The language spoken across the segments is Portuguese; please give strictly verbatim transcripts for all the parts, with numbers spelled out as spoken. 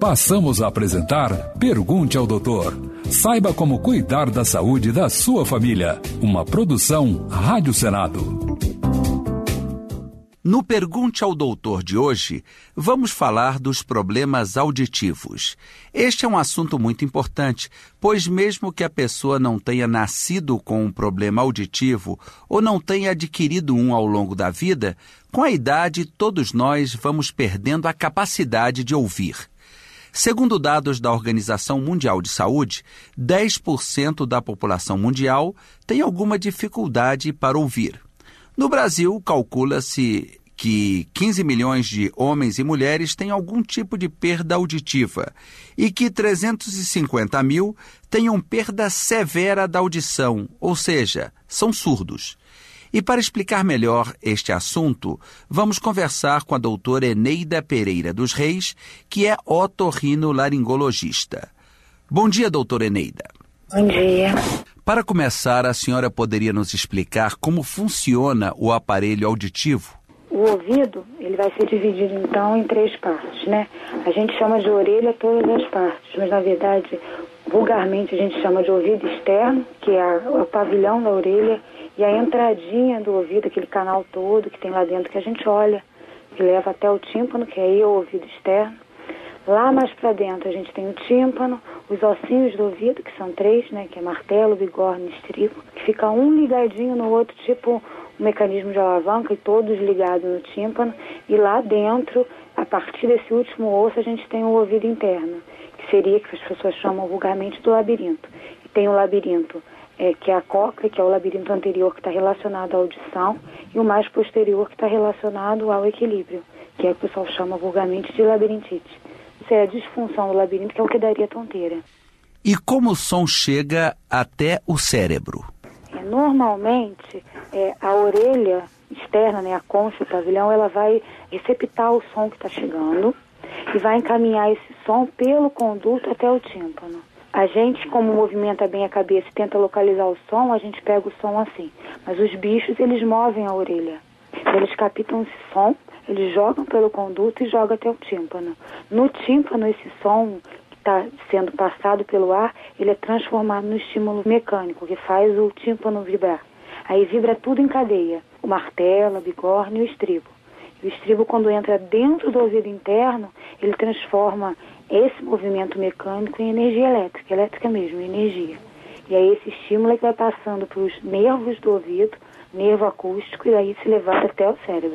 Passamos a apresentar Pergunte ao Doutor. Saiba como cuidar da saúde da sua família. Uma produção Rádio Senado. No Pergunte ao Doutor de hoje, vamos falar dos problemas auditivos. Este é um assunto muito importante, pois mesmo que a pessoa não tenha nascido com um problema auditivo ou não tenha adquirido um ao longo da vida, com a idade todos nós vamos perdendo a capacidade de ouvir. Segundo dados da Organização Mundial de Saúde, dez por cento da população mundial tem alguma dificuldade para ouvir. No Brasil, calcula-se que quinze milhões de homens e mulheres têm algum tipo de perda auditiva e que trezentos e cinquenta mil tenham perda severa da audição, ou seja, são surdos. E para explicar melhor este assunto, vamos conversar com a doutora Eneida Pereira dos Reis, que é otorrinolaringologista. Bom dia, doutora Eneida. Bom dia. Para começar, a senhora poderia nos explicar como funciona o aparelho auditivo? O ouvido, ele vai ser dividido, então, em três partes, né? A gente chama de orelha todas as partes, mas, na verdade, vulgarmente, a gente chama de ouvido externo, que é o pavilhão da orelha, e a entradinha do ouvido, aquele canal todo que tem lá dentro que a gente olha, que leva até o tímpano, que aí é o ouvido externo. Lá mais para dentro a gente tem o tímpano, os ossinhos do ouvido, que são três, né, que é martelo, bigorna e estribo, que fica um ligadinho no outro, tipo um mecanismo de alavanca, e todos ligados no tímpano. E lá dentro, a partir desse último osso, a gente tem o ouvido interno, que seria, que as pessoas chamam vulgarmente, do labirinto. E tem o labirinto, é, que é a cóclea, que é o labirinto anterior, que está relacionado à audição, e o mais posterior, que está relacionado ao equilíbrio, que é o que o pessoal chama vulgarmente de labirintite. Isso é a disfunção do labirinto, que é o que daria tonteira. E como o som chega até o cérebro? É, normalmente, é, a orelha externa, né, a concha, o pavilhão, ela vai receptar o som que está chegando e vai encaminhar esse som pelo conduto até o tímpano. A gente, como movimenta bem a cabeça e tenta localizar o som, a gente pega o som assim. Mas os bichos, eles movem a orelha. Eles captam esse som, eles jogam pelo conduto e jogam até o tímpano. No tímpano, esse som que está sendo passado pelo ar, ele é transformado no estímulo mecânico, que faz o tímpano vibrar. Aí vibra tudo em cadeia, o martelo, a bigorna e o estribo. E o estribo, quando entra dentro do ouvido interno, ele transforma esse movimento mecânico em energia elétrica, elétrica mesmo, energia. E aí esse estímulo é que vai passando para os nervos do ouvido, nervo acústico, e aí se levanta até o cérebro.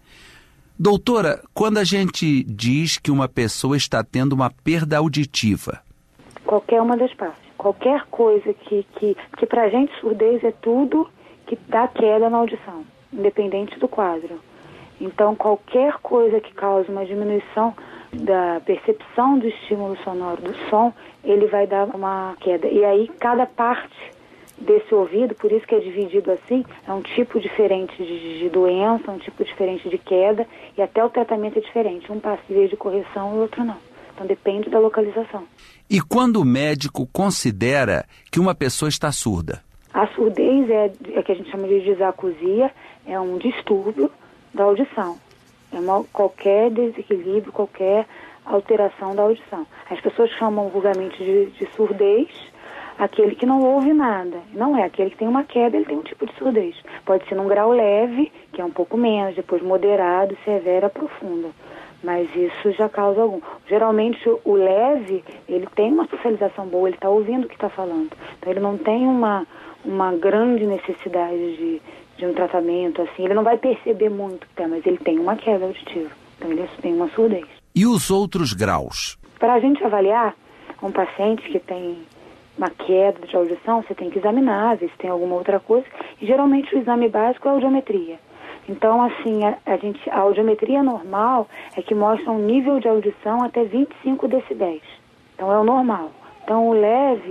Doutora, quando a gente diz que uma pessoa está tendo uma perda auditiva? Qualquer uma das partes. Qualquer coisa que, que, que para a gente surdez é tudo que dá queda na audição, independente do quadro. Então, qualquer coisa que cause uma diminuição da percepção do estímulo sonoro do som, ele vai dar uma queda. E aí, cada parte desse ouvido, por isso que é dividido assim, é um tipo diferente de, de doença, um tipo diferente de queda, e até o tratamento é diferente. Um passível de correção e o outro não. Então, depende da localização. E quando o médico considera que uma pessoa está surda? A surdez é, é que a gente chama de disacusia, é um distúrbio da audição. É uma, qualquer desequilíbrio, qualquer alteração da audição. As pessoas chamam vulgarmente de, de surdez aquele que não ouve nada. Não é, aquele que tem uma queda, ele tem um tipo de surdez. Pode ser num grau leve, que é um pouco menos, depois moderado, severa, profunda. Mas isso já causa algum. Geralmente o leve, ele tem uma socialização boa, ele está ouvindo o que está falando. Então ele não tem uma, uma grande necessidade de, de um tratamento, assim. Ele não vai perceber muito, tá, mas ele tem uma queda auditiva. Então ele tem uma surdez. E os outros graus? Para a gente avaliar um paciente que tem uma queda de audição, você tem que examinar, ver se tem alguma outra coisa. E geralmente o exame básico é a audiometria. Então, assim, a, a, gente, a audiometria normal é que mostra um nível de audição até vinte e cinco decibéis. Então, é o normal. Então, o leve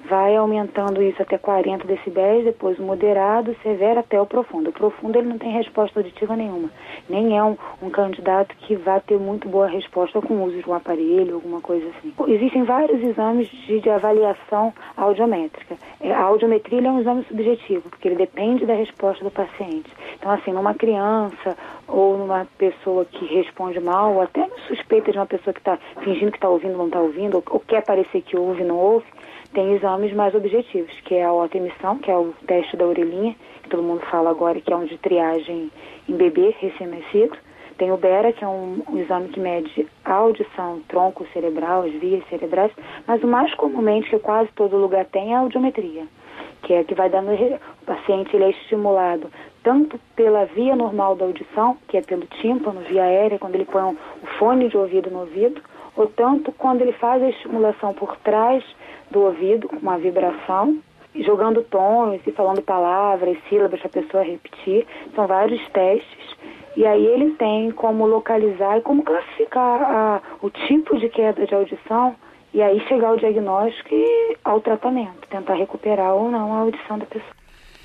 vai aumentando isso até quarenta decibéis, depois o moderado, severo até o profundo. O profundo ele não tem resposta auditiva nenhuma, nem é um, um candidato que vai ter muito boa resposta com o uso de um aparelho, alguma coisa assim. Existem vários exames de, de avaliação audiométrica. É, a audiometria é um exame subjetivo, porque ele depende da resposta do paciente. Então, assim, numa criança ou numa pessoa que responde mal, ou até suspeita de uma pessoa que está fingindo que está ouvindo, não está ouvindo, ou, ou quer parecer que ouve, não ouve, tem exames mais objetivos, que é a autoemissão, que é o teste da orelhinha, que todo mundo fala agora que é um de triagem em bebê recém-nascido. Tem o Bera, que é um, um exame que mede a audição, tronco cerebral, as vias cerebrais, mas o mais comumente, que quase todo lugar tem, é a audiometria, que é que vai dando... O paciente ele é estimulado tanto pela via normal da audição, que é pelo tímpano, via aérea, quando ele põe um, um fone de ouvido no ouvido, ou tanto quando ele faz a estimulação por trás do ouvido, com uma vibração, jogando tons e falando palavras, sílabas para a pessoa repetir. São vários testes. E aí ele tem como localizar e como classificar a, o tipo de queda de audição e aí chegar ao diagnóstico e ao tratamento, tentar recuperar ou não a audição da pessoa.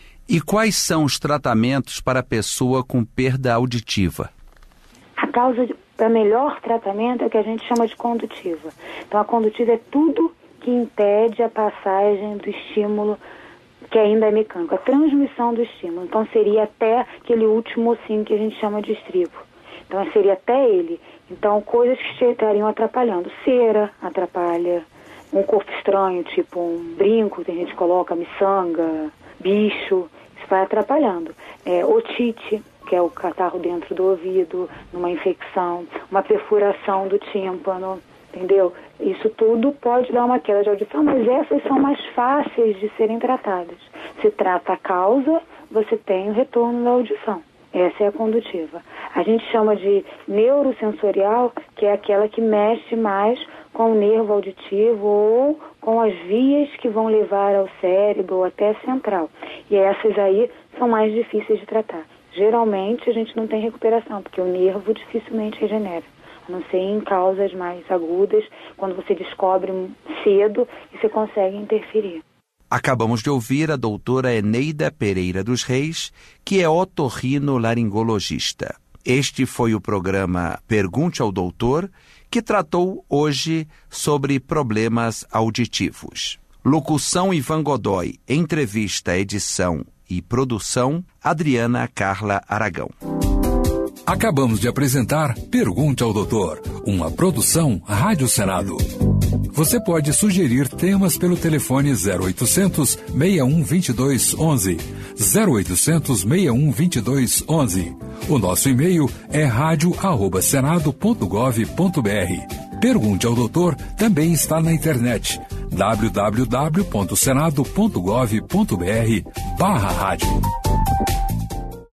E quais são os tratamentos para a pessoa com perda auditiva? A causa para melhor tratamento é o que a gente chama de condutiva. Então a condutiva é tudo que impede a passagem do estímulo que ainda é mecânico, a transmissão do estímulo. Então seria até aquele último ossinho que a gente chama de estribo. Então seria até ele. Então coisas que estariam atrapalhando. Cera atrapalha, um corpo estranho, tipo um brinco, tem gente que coloca miçanga, bicho, isso vai atrapalhando. É, otite, que é o catarro dentro do ouvido, numa infecção, uma perfuração do tímpano, entendeu? Isso tudo pode dar uma queda de audição, mas essas são mais fáceis de serem tratadas. Se trata a causa, você tem o retorno da audição. Essa é a condutiva. A gente chama de neurosensorial, que é aquela que mexe mais com o nervo auditivo ou com as vias que vão levar ao cérebro ou até a central. E essas aí são mais difíceis de tratar. Geralmente a gente não tem recuperação, porque o nervo dificilmente regenera. A não ser em causas mais agudas, quando você descobre cedo e você consegue interferir. Acabamos de ouvir a doutora Eneida Pereira dos Reis, que é otorrinolaringologista. Este foi o programa Pergunte ao Doutor, que tratou hoje sobre problemas auditivos. Locução Ivan Godoy, entrevista, edição e produção Adriana Carla Aragão. Acabamos de apresentar Pergunte ao Doutor, uma produção Rádio Senado. Você pode sugerir temas pelo telefone zero oitocentos, seis um dois dois, onze, zero oitocentos, seis um dois dois, onze. O nosso e-mail é rádio arroba senado ponto gov ponto br. Pergunte ao Doutor também está na internet, w w w ponto senado ponto gov ponto br barra rádio.